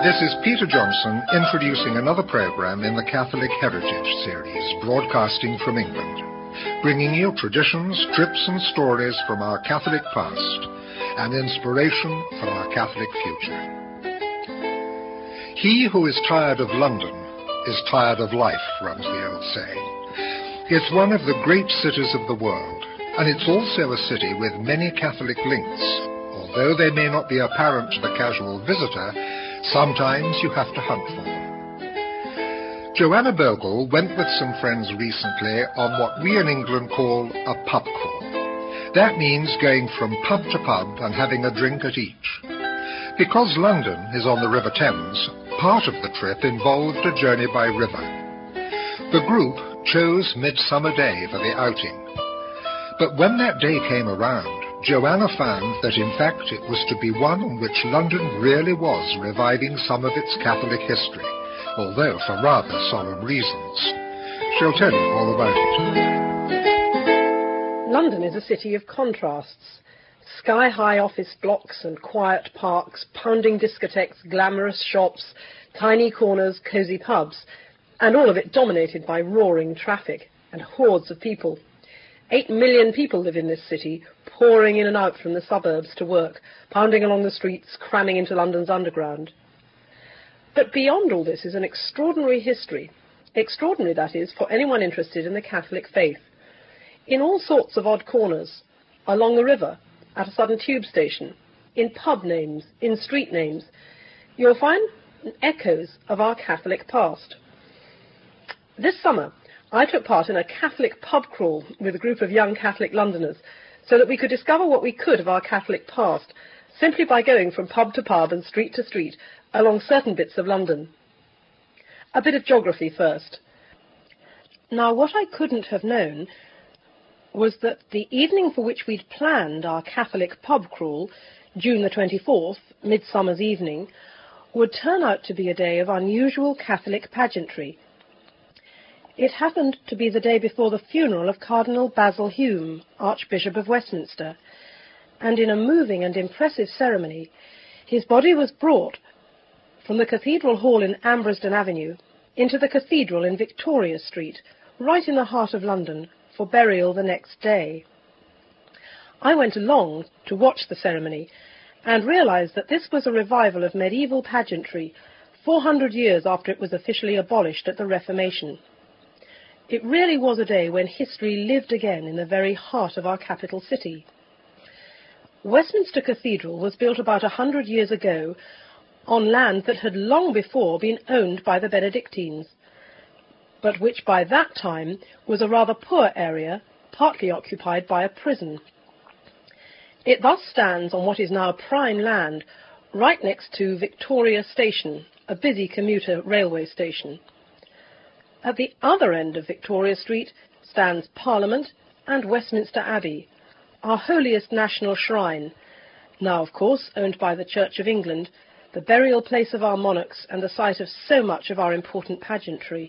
This is Peter Johnson introducing another program in the Catholic Heritage series, broadcasting from England, bringing you traditions, trips and stories from our Catholic past and inspiration for our Catholic future. He who is tired of London is tired of life, runs the old saying. It's one of the great cities of the world, and it's also a city with many Catholic links. Although they may not be apparent to the casual visitor, sometimes you have to hunt for them. Joanna Bogle went with some friends recently on what we in England call a pub crawl. That means going from pub to pub and having a drink at each. Because London is on the River Thames, part of the trip involved a journey by river. The group chose Midsummer Day for the outing. But when that day came around, Joanna found that in fact it was to be one on which London really was reviving some of its Catholic history, although for rather solemn reasons. She'll tell you all about it. London is a city of contrasts. Sky-high office blocks and quiet parks, pounding discotheques, glamorous shops, tiny corners, cosy pubs, and all of it dominated by roaring traffic and hordes of people. 8 million people live in this city, pouring in and out from the suburbs to work, pounding along the streets, cramming into London's underground. But beyond all this is an extraordinary history. Extraordinary, that is, for anyone interested in the Catholic faith. In all sorts of odd corners, along the river, at a sudden tube station, in pub names, in street names, you'll find echoes of our Catholic past. This summer, I took part in a Catholic pub crawl with a group of young Catholic Londoners so that we could discover what we could of our Catholic past simply by going from pub to pub and street to street along certain bits of London. A bit of geography first. Now, what I couldn't have known was that the evening for which we'd planned our Catholic pub crawl, June the 24th, Midsummer's Evening, would turn out to be a day of unusual Catholic pageantry. It happened to be the day before the funeral of Cardinal Basil Hume, Archbishop of Westminster, and in a moving and impressive ceremony, his body was brought from the Cathedral Hall in Ambresden Avenue into the Cathedral in Victoria Street, right in the heart of London, for burial the next day. I went along to watch the ceremony and realized that this was a revival of medieval pageantry 400 years after it was officially abolished at the Reformation. It really was a day when history lived again in the very heart of our capital city. Westminster Cathedral was built about 100 years ago on land that had long before been owned by the Benedictines, but which by that time was a rather poor area, partly occupied by a prison. It thus stands on what is now prime land, right next to Victoria Station, a busy commuter railway station. At the other end of Victoria Street stands Parliament and Westminster Abbey, our holiest national shrine, now of course owned by the Church of England, the burial place of our monarchs and the site of so much of our important pageantry.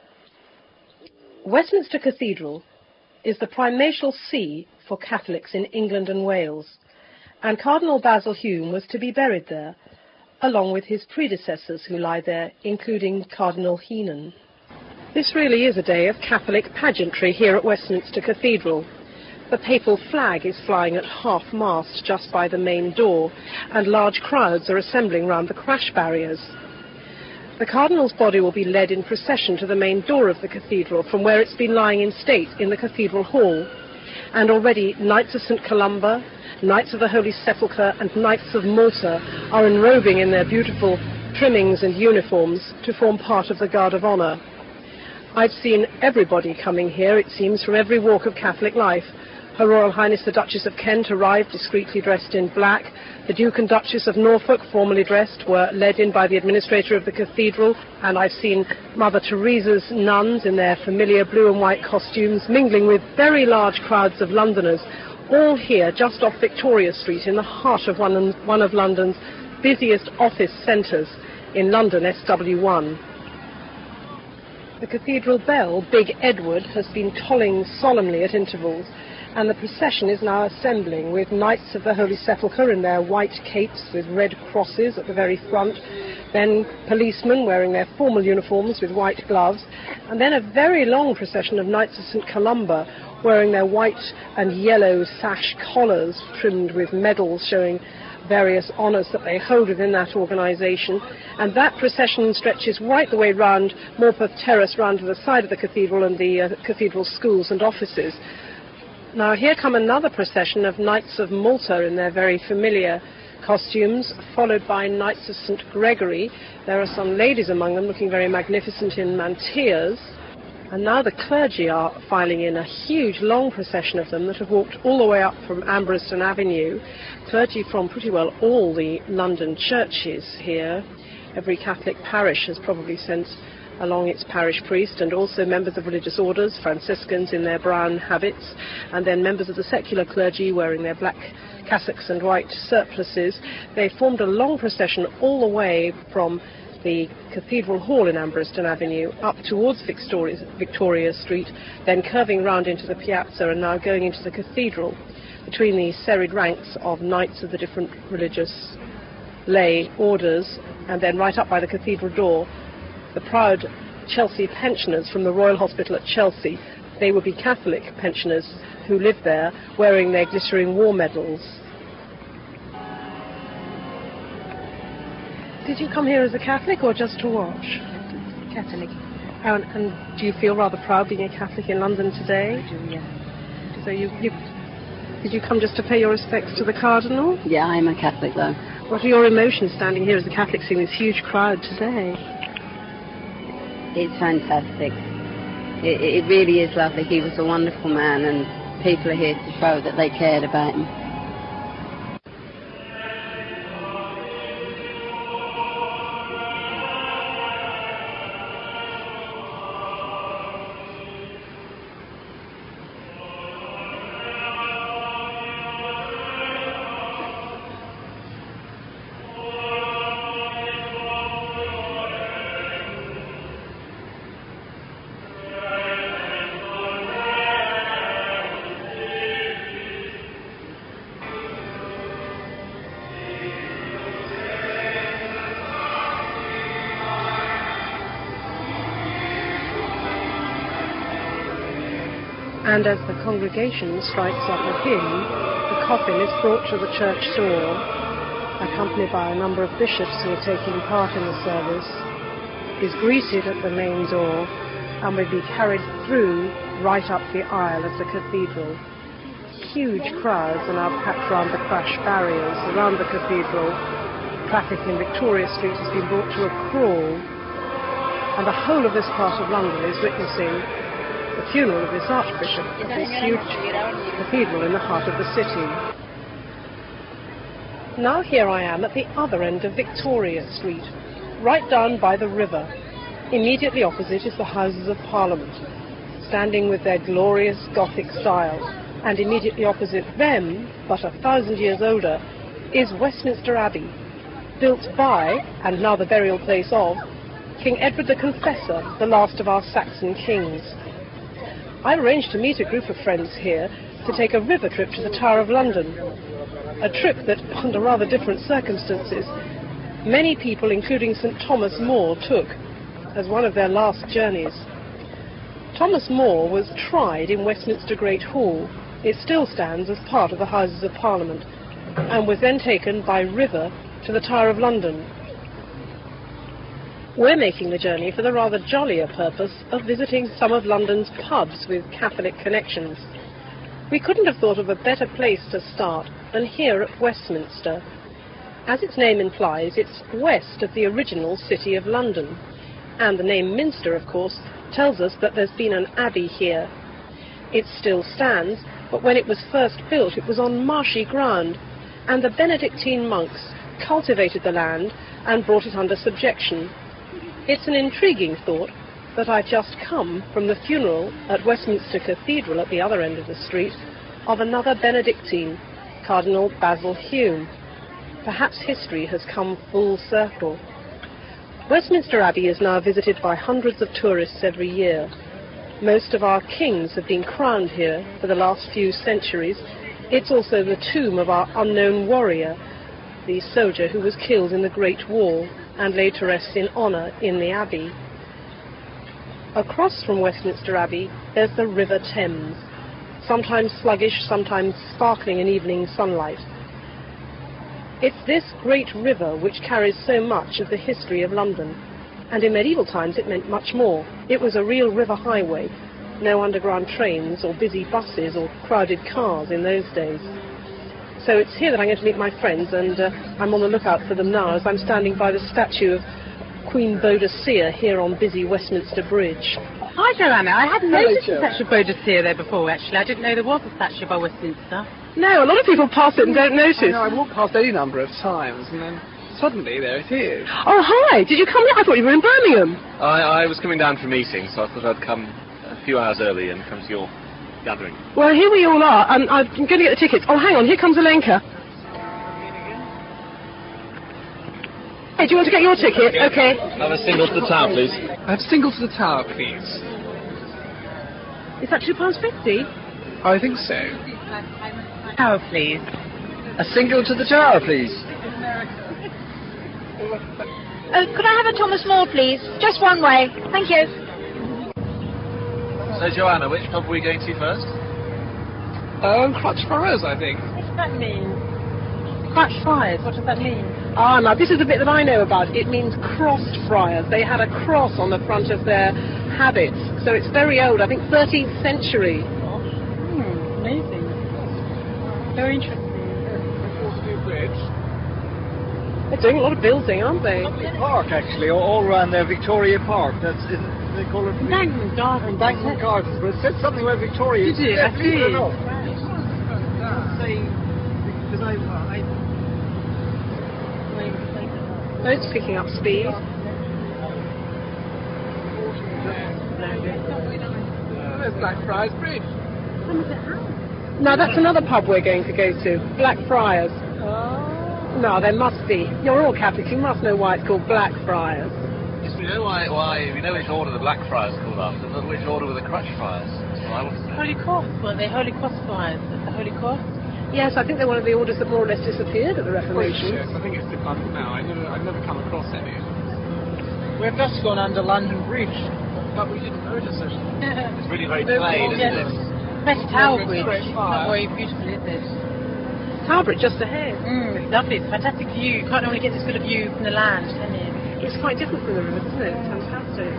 Westminster Cathedral is the primatial see for Catholics in England and Wales, and Cardinal Basil Hume was to be buried there, along with his predecessors who lie there, including Cardinal Heenan. This really is a day of Catholic pageantry here at Westminster Cathedral. The papal flag is flying at half-mast just by the main door, and large crowds are assembling round the crash barriers. The Cardinal's body will be led in procession to the main door of the cathedral, from where it's been lying in state in the Cathedral Hall. And already Knights of St. Columba, Knights of the Holy Sepulchre and Knights of Malta are enrobing in their beautiful trimmings and uniforms to form part of the Guard of Honour. I've seen everybody coming here, it seems, from every walk of Catholic life. Her Royal Highness the Duchess of Kent arrived discreetly dressed in black. The Duke and Duchess of Norfolk, formally dressed, were led in by the administrator of the cathedral, and I've seen Mother Teresa's nuns in their familiar blue and white costumes, mingling with very large crowds of Londoners, all here just off Victoria Street in the heart of one of London's busiest office centres in London SW1. The cathedral bell, Big Edward, has been tolling solemnly at intervals, and the procession is now assembling with Knights of the Holy Sepulchre in their white capes with red crosses at the very front, then policemen wearing their formal uniforms with white gloves, and then a very long procession of Knights of St. Columba wearing their white and yellow sash collars trimmed with medals showing various honours that they hold within that organisation. And that procession stretches right the way round Morpeth Terrace, round to the side of the cathedral and the cathedral schools and offices. Now here come another procession of Knights of Malta in their very familiar costumes, followed by Knights of St. Gregory. There are some ladies among them looking very magnificent in mantillas. And now the clergy are filing in, a huge long procession of them that have walked all the way up from Ambrosden Avenue. Clergy from pretty well all the London churches here. Every Catholic parish has probably sent along its parish priest, and also members of religious orders, Franciscans in their brown habits, and then members of the secular clergy wearing their black cassocks and white surplices. They formed a long procession all the way from the Cathedral Hall in Ambrosden Avenue up towards Victoria Street, then curving round into the piazza and now going into the cathedral between the serried ranks of knights of the different religious lay orders, and then right up by the cathedral door, the proud Chelsea pensioners from the Royal Hospital at Chelsea. They would be Catholic pensioners who lived there, wearing their glittering war medals. Did you come here as a Catholic or just to watch? Catholic. And do you feel rather proud being a Catholic in London today? I do, yeah. So did you come just to pay your respects to the Cardinal? Yeah, I'm a Catholic though. What are your emotions standing here as a Catholic seeing this huge crowd today? It's fantastic. It really is lovely. He was a wonderful man, and people are here to show that they cared about him. And as the congregation strikes up a hymn, the coffin is brought to the church door, accompanied by a number of bishops who are taking part in the service, is greeted at the main door, and will be carried through right up the aisle of the cathedral. Huge crowds are now packed round the crash barriers around the cathedral. Traffic in Victoria Street has been brought to a crawl, and the whole of this part of London is witnessing the funeral of this Archbishop of this huge cathedral in the heart of the city. Now here I am at the other end of Victoria Street, right down by the river. Immediately opposite is the Houses of Parliament, standing with their glorious Gothic style, and immediately opposite them, but 1,000 years older, is Westminster Abbey, built by, and now the burial place of, King Edward the Confessor, the last of our Saxon kings. I arranged to meet a group of friends here to take a river trip to the Tower of London, a trip that, under rather different circumstances, many people, including St. Thomas More, took as one of their last journeys. Thomas More was tried in Westminster Great Hall. It still stands as part of the Houses of Parliament, and was then taken by river to the Tower of London. We're making the journey for the rather jollier purpose of visiting some of London's pubs with Catholic connections. We couldn't have thought of a better place to start than here at Westminster. As its name implies, it's west of the original City of London, and the name Minster, of course, tells us that there's been an abbey here. It still stands, but when it was first built it was on marshy ground, and the Benedictine monks cultivated the land and brought it under subjection. It's an intriguing thought that I've just come from the funeral at Westminster Cathedral at the other end of the street of another Benedictine, Cardinal Basil Hume. Perhaps history has come full circle. Westminster Abbey is now visited by hundreds of tourists every year. Most of our kings have been crowned here for the last few centuries. It's also the tomb of our unknown warrior, the soldier who was killed in the Great War. and laid to rest in honour in the Abbey. Across from Westminster Abbey, there's the River Thames, sometimes sluggish, sometimes sparkling in evening sunlight. It's this great river which carries so much of the history of London, and in medieval times it meant much more. It was a real river highway, no underground trains or busy buses or crowded cars in those days. So it's here that I'm going to meet my friends, and I'm on the lookout for them now as I'm standing by the statue of Queen Boadicea here on busy Westminster Bridge. Hi, Joanna. I hadn't noticed the statue of Boadicea there before, actually. I didn't know there was a statue by Westminster. No, a lot of people pass it and don't notice. I know, I walked past any number of times, and then suddenly there it is. Oh, hi. Did you come here? I thought you were in Birmingham. I was coming down from a meeting, so I thought I'd come a few hours early and come to your gathering. Well, here we all are. I'm going to get the tickets. Oh, hang on. Here comes Alenka. Hey, do you want to get your ticket? Okay. Have a single to the tower, please. I have single to the tower, please. Is that £2.50? I think so. Tower, please. A single to the tower, please. Could I have a Thomas More, please? Just one way. Thank you. So, Joanna, which pub are we going to first? Crutch Friars, I think. What does that mean? Crutch Friars, what does that mean? Ah, now, this is the bit that I know about. It means crossed friars. They had a cross on the front of their habits. So it's very old, I think 13th century. Amazing. Very interesting. Bridge. They're doing a lot of building, aren't they? Park, actually, all around there, Victoria Park. That's, they call it... Embankment Gardens. Embankment Gardens, but it said something about Victoria. Did it? I see. Oh, it's picking up speed. There's Blackfriars Bridge. Now, that's another pub we're going to go to, Blackfriars. No, there must be. You're all Catholics, you must know why it's called Blackfriars. Yes, we know why. We know which order the Blackfriars are called after, but which order were the Crutch Friars? That's what I want to say. Holy Cross, were they? Holy Cross Friars. The Holy Cross? Yes, I think they're one of the orders that more or less disappeared at the Reformation. Yes, I think it's defunct now. I've never come across any. We've just gone under London Bridge, but we didn't notice it. It's really very plain, isn't it? Fresh Tower Bridge. Not very beautiful, is it? Tower Bridge just ahead. It's lovely. It's a fantastic view. You can't normally get this good a view from the land, can you? It's quite different from the river, isn't it? It's fantastic.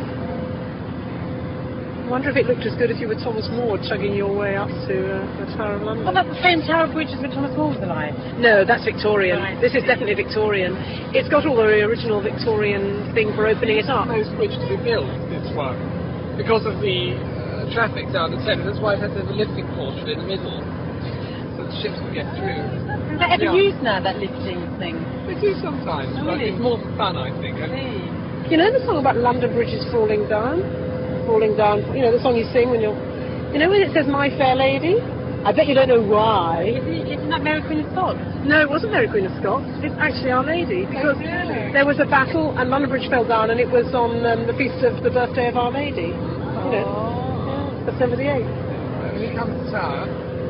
I wonder if it looked as good if you were Thomas More chugging your way up to the Tower of London. Well, that's the same Tower Bridge as when Thomas More was alive. No, that's Victorian. Right. This is definitely Victorian. It's got all the original Victorian thing for opening it up. Most bridge to be built, this one, because of the traffic down the Thames. That's why it has the lifting portion in the middle, so the ships can get through. Is that ever used now, that lifting thing? They do sometimes, but really? it's more for fun, I think. You know the song about London bridges falling down? Falling down, you know the song you sing when you're... You know when it says My Fair Lady? I bet you don't know why. Isn't that Mary Queen of Scots? No, it wasn't Mary Queen of Scots. It's actually Our Lady. Because there was a battle and London Bridge fell down and it was on the feast of the birthday of Our Lady. You know, December the 8th. Here comes the tower.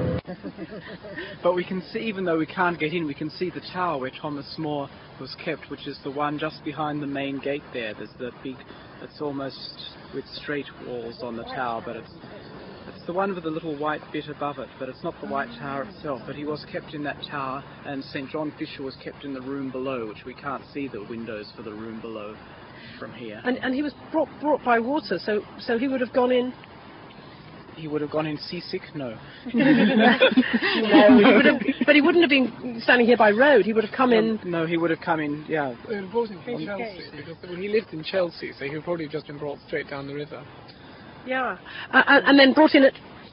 But we can see, even though we can't get in, we can see the tower where Thomas More was kept, which is the one just behind the main gate there. There's the big, it's almost with straight walls on the tower, but it's the one with the little white bit above it, but it's not the White Tower itself. But he was kept in that tower, and St. John Fisher was kept in the room below, which we can't see the windows for the room below from here. And he was brought by water, so he would have gone in... He would have gone in seasick? No. No, but he wouldn't have been standing here by road. He would have come in... No, he would have come in, yeah. Brought in from Chelsea, because when he lived in Chelsea, so he would probably have just been brought straight down the river. Yeah. And then brought in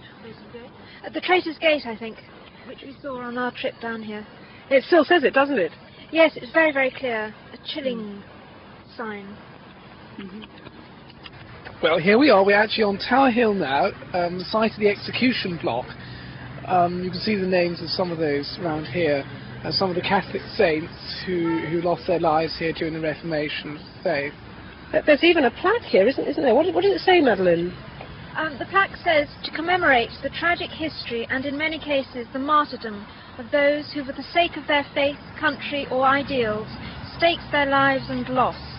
At the Traitor's Gate, I think, which we saw on our trip down here. It still says it, doesn't it? Yes, it's very, very clear. A chilling sign. Mm-hmm. Well, here we are. We're actually on Tower Hill now, the site of the execution block. You can see the names of some of those around here, some of the Catholic saints who lost their lives here during the Reformation faith. There's even a plaque here, isn't there? What does it say, Madeline? The plaque says, to commemorate the tragic history and in many cases the martyrdom of those who for the sake of their faith, country or ideals staked their lives and lost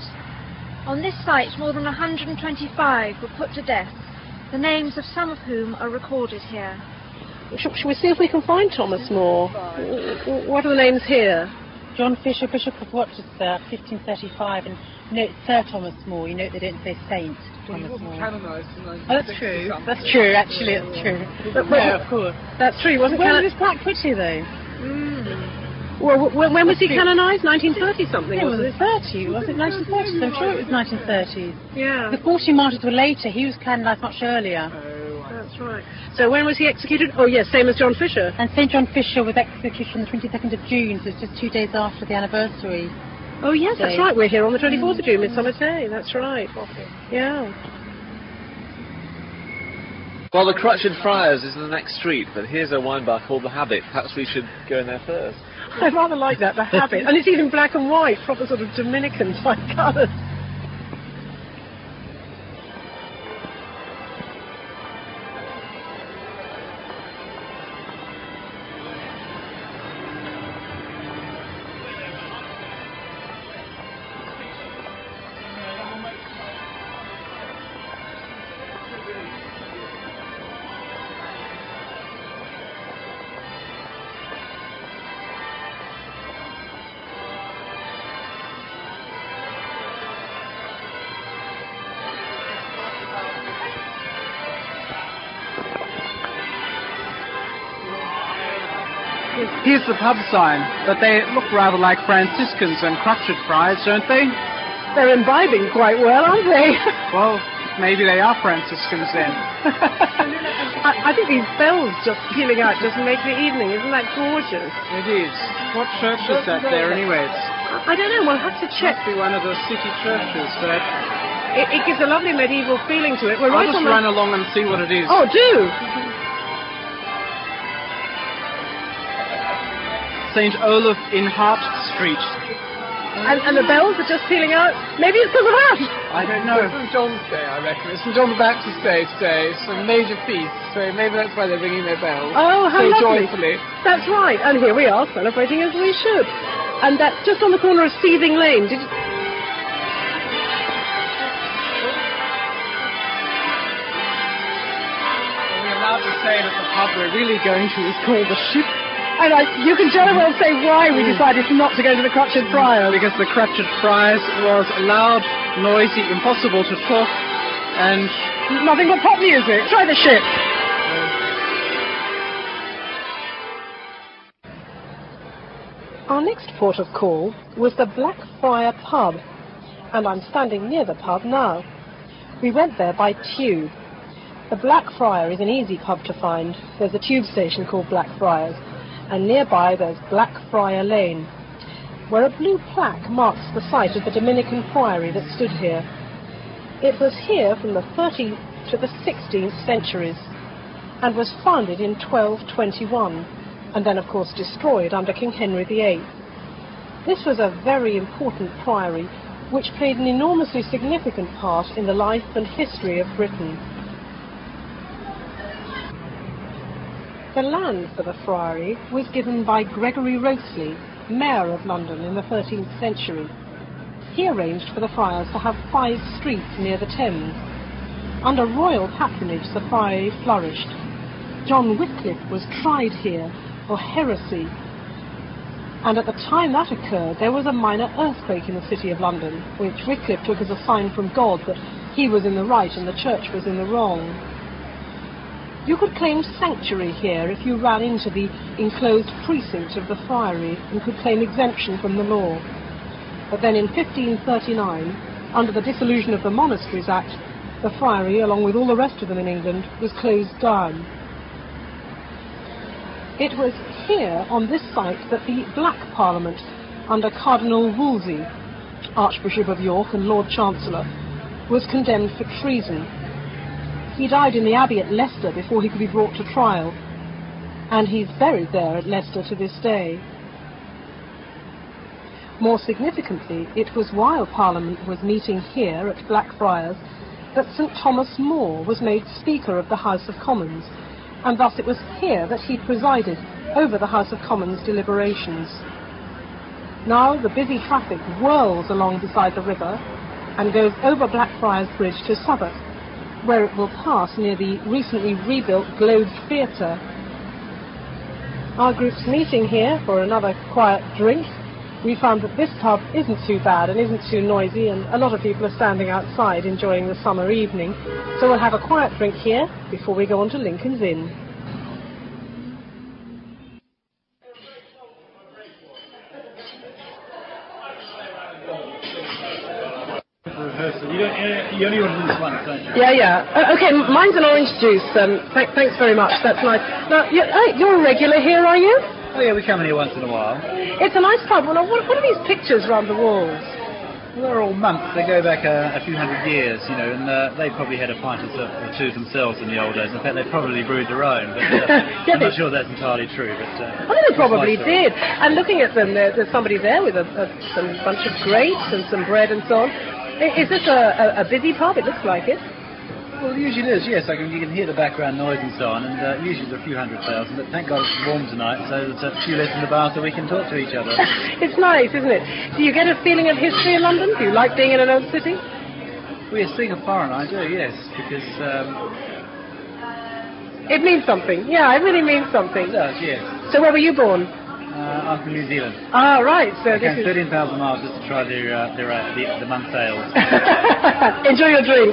On this site, more than 125 were put to death, the names of some of whom are recorded here. Shall we see if we can find Thomas More? What are the names here? John Fisher, Bishop of Rochester, 1535, and note Sir Thomas More. You note they don't say Saint Thomas More. Canonised in 1960. Oh, that's true. That's true, actually, that's true. No, of course. That's true. When was this Black Pretty, though? Well, when was he canonised? 1930 something? It was 30. Was it 1930s? I'm sure it was 1930s. Yeah. The 40 martyrs were later. He was canonised much earlier. That's right. So when was he executed? Oh yes, same as John Fisher. And St. John Fisher was executed on the 22nd of June, so it's just 2 days after the anniversary. Oh yes, that's right. We're here on the 24th of June, Midsummer Day. That's right. Yeah. Well, the Crutched Friars is in the next street, but here's a wine bar called The Habit. Perhaps we should go in there first. I rather like that, The Habit. And it's even black and white, proper sort of Dominican type colours. Here's the pub sign, but they look rather like Franciscans and Crutched Friars, don't they? They're imbibing quite well, aren't they? Well, maybe they are Franciscans then. I think these bells just pealing out just make the evening. Isn't that gorgeous? It is. What church is that there anyways? I don't know. We'll have to check. Must be one of the city churches, but It gives a lovely medieval feeling to it. We're I'll right just on run along and see what it is. Oh, do! St. Olaf in Hart Street. And the bells are just pealing out. Maybe it's because of that. I don't know. It's St. John's Day, I reckon. It's St. John the Baptist Day today. It's a major feast, so maybe that's why they're ringing their bells. Oh, how so lovely. joyfully. That's right. And here we are celebrating as we should. And that's just on the corner of Seething Lane. Did you... Are we allowed to say that the pub we're really going to is called the Ship? And you can jolly well say why we decided not to go to the Crutched Friars. Because the Crutched Friars was loud, noisy, impossible to talk, and Nothing but pop music. Try the Ship. Our next port of call was the Blackfriar Pub, and I'm standing near the pub now. We went there by tube. The Blackfriar is an easy pub to find. There's a tube station called Blackfriars, and nearby there's Blackfriar Lane, where a blue plaque marks the site of the Dominican priory that stood here. It was here from the 13th to the 16th centuries, and was founded in 1221, and then of course destroyed under King Henry VIII. This was a very important priory, which played an enormously significant part in the life and history of Britain. The land for the friary was given by Gregory Rothley, Mayor of London in the 13th century. He arranged for the friars to have 5 streets near the Thames. Under royal patronage, the friary flourished. John Wycliffe was tried here for heresy, and at the time that occurred, there was a minor earthquake in the city of London, which Wycliffe took as a sign from God that he was in the right and the church was in the wrong. You could claim sanctuary here if you ran into the enclosed precinct of the friary and could claim exemption from the law. But then in 1539, under the Dissolution of the Monasteries Act, the friary, along with all the rest of them in England, was closed down. It was here, on this site, that the Black Parliament, under Cardinal Wolsey, Archbishop of York and Lord Chancellor, was condemned for treason. He died in the Abbey at Leicester before he could be brought to trial, and he's buried there at Leicester to this day. More significantly, it was while Parliament was meeting here at Blackfriars that St. Thomas More was made Speaker of the House of Commons, and thus it was here that he presided over the House of Commons deliberations. Now the busy traffic whirls along beside the river, and goes over Blackfriars Bridge to Southwark, where it will pass near the recently rebuilt Globe Theatre. Our group's meeting here for another quiet drink. We found that this pub isn't too bad and isn't too noisy, and a lot of people are standing outside enjoying the summer evening. So we'll have a quiet drink here before we go on to Lincoln's Inn. You only order this once, don't you? Yeah. Okay, mine's an orange juice. Thanks very much. That's nice. Now, you're a regular here, are you? Oh, yeah, we come in here once in a while. It's a nice pub. Well, what are these pictures around the walls? Well, they're all monks. They go back a few hundred years, you know, and they probably had a pint or two themselves in the old days. In fact, they probably brewed their own, but I'm not sure that's entirely true. But they probably did. And looking at them, there's somebody there with some bunch of grapes and some bread and so on. Is this a busy pub? It looks like it. Well, it usually is, yes. You can hear the background noise and so on, and usually there are a few 100,000, but thank God it's warm tonight, so there's a few less in the bar so we can talk to each other. It's nice, isn't it? Do you get a feeling of history in London? Do you like being in an old city? Well, yes, being a foreigner, I do, yes, because... It means something. Yeah, it really means something. It does, yes. So where were you born? I'm from New Zealand. Ah, right. So I came 13,000 miles just to try the month's ales. Enjoy your drink.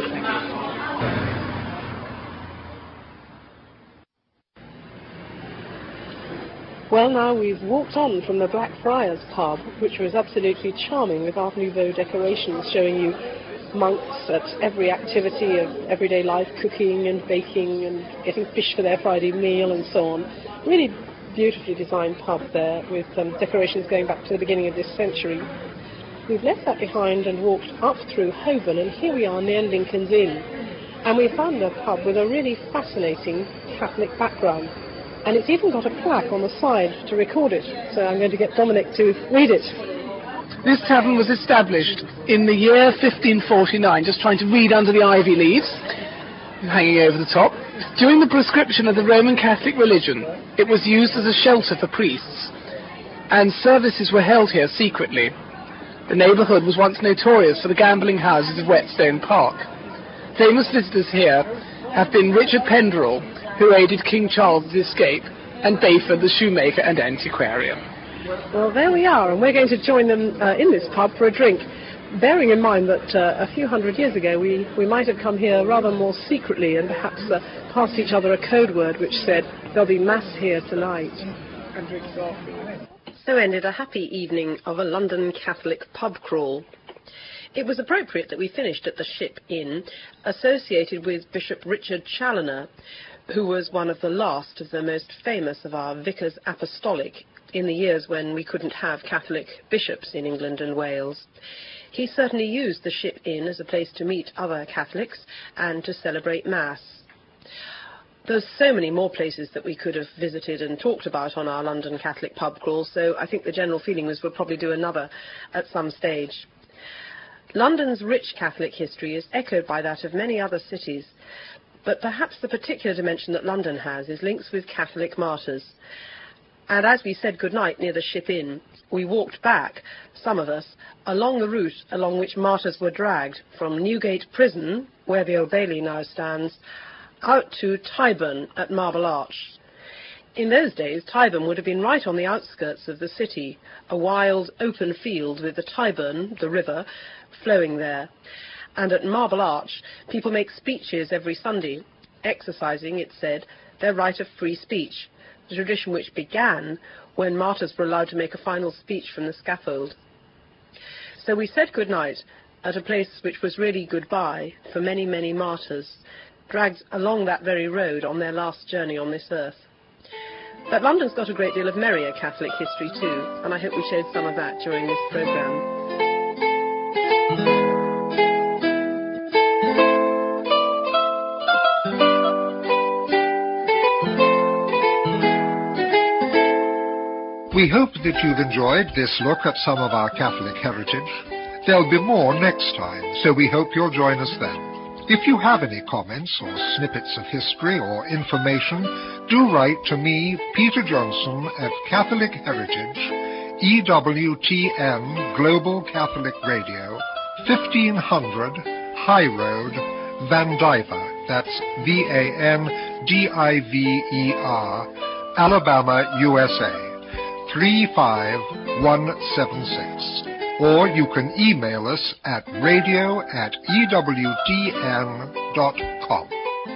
Well, now we've walked on from the Blackfriars pub, which was absolutely charming with Art Nouveau decorations showing you monks at every activity of everyday life, cooking and baking and getting fish for their Friday meal and so on. Really beautifully designed pub there with decorations going back to the beginning of this century. We've left that behind and walked up through Holborn, and here we are near Lincoln's Inn. And we found a pub with a really fascinating Catholic background. And it's even got a plaque on the side to record it. So I'm going to get Dominic to read it. This tavern was established in the year 1549, just trying to read under the ivy leaves, hanging over the top. During the prescription of the Roman Catholic religion, it was used as a shelter for priests, and services were held here secretly. The neighbourhood was once notorious for the gambling houses of Whetstone Park. Famous visitors here have been Richard Penderell, who aided King Charles' escape, and Bayford the shoemaker and antiquarian. Well, there we are, and we're going to join them in this pub for a drink, bearing in mind that a few hundred years ago we might have come here rather more secretly and perhaps passed each other a code word which said, "There'll be mass here tonight." And drinks after. So ended a happy evening of a London Catholic pub crawl. It was appropriate that we finished at the Ship Inn, associated with Bishop Richard Challoner, who was one of the last of the most famous of our vicars apostolic in the years when we couldn't have Catholic bishops in England and Wales. He certainly used the Ship Inn as a place to meet other Catholics and to celebrate Mass. There's so many more places that we could have visited and talked about on our London Catholic pub crawl, so I think the general feeling was we'll probably do another at some stage. London's rich Catholic history is echoed by that of many other cities, but perhaps the particular dimension that London has is links with Catholic martyrs. And as we said goodnight near the Ship Inn, we walked back, some of us, along the route along which martyrs were dragged from Newgate Prison, where the Old Bailey now stands, out to Tyburn at Marble Arch. In those days, Tyburn would have been right on the outskirts of the city, a wild, open field with the Tyburn, the river, flowing there. And at Marble Arch, people make speeches every Sunday, exercising, it said, their right of free speech, the tradition which began when martyrs were allowed to make a final speech from the scaffold. So we said goodnight at a place which was really goodbye for many, many martyrs, dragged along that very road on their last journey on this earth. But London's got a great deal of merrier Catholic history too, and I hope we showed some of that during this programme. We hope that you've enjoyed this look at some of our Catholic heritage. There'll be more next time, so we hope you'll join us then. If you have any comments or snippets of history or information, do write to me, Peter Johnson, at Catholic Heritage, EWTN Global Catholic Radio, 1500 High Road, Vandiver, that's Vandiver, Alabama, USA, 35176. Or you can email us at radio@ewtn.com.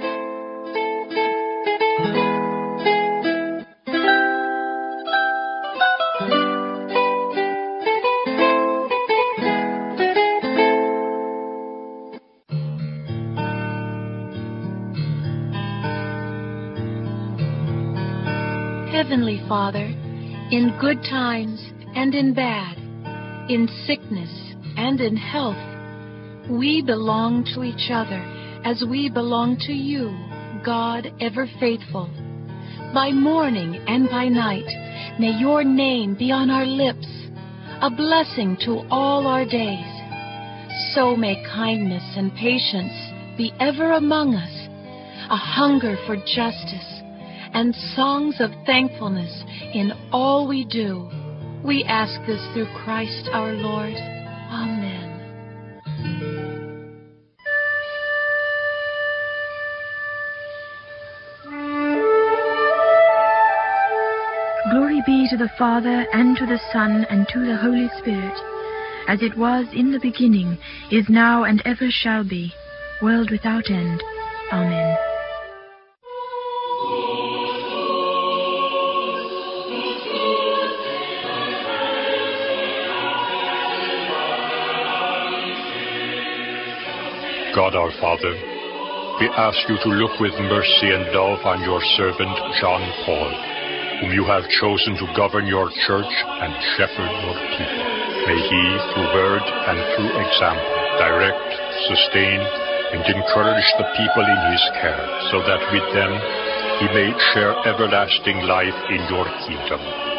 Heavenly Father, in good times and in bad, in sickness and in health, we belong to each other as we belong to you, God ever faithful. By morning and by night, may your name be on our lips, a blessing to all our days. So may kindness and patience be ever among us, a hunger for justice, and songs of thankfulness in all we do. We ask this through Christ our Lord. Amen. Glory be to the Father, and to the Son, and to the Holy Spirit, as it was in the beginning, is now, and ever shall be, world without end. Amen. God our Father, we ask you to look with mercy and love on your servant John Paul, whom you have chosen to govern your church and shepherd your people. May he, through word and through example, direct, sustain, and encourage the people in his care, so that with them he may share everlasting life in your kingdom.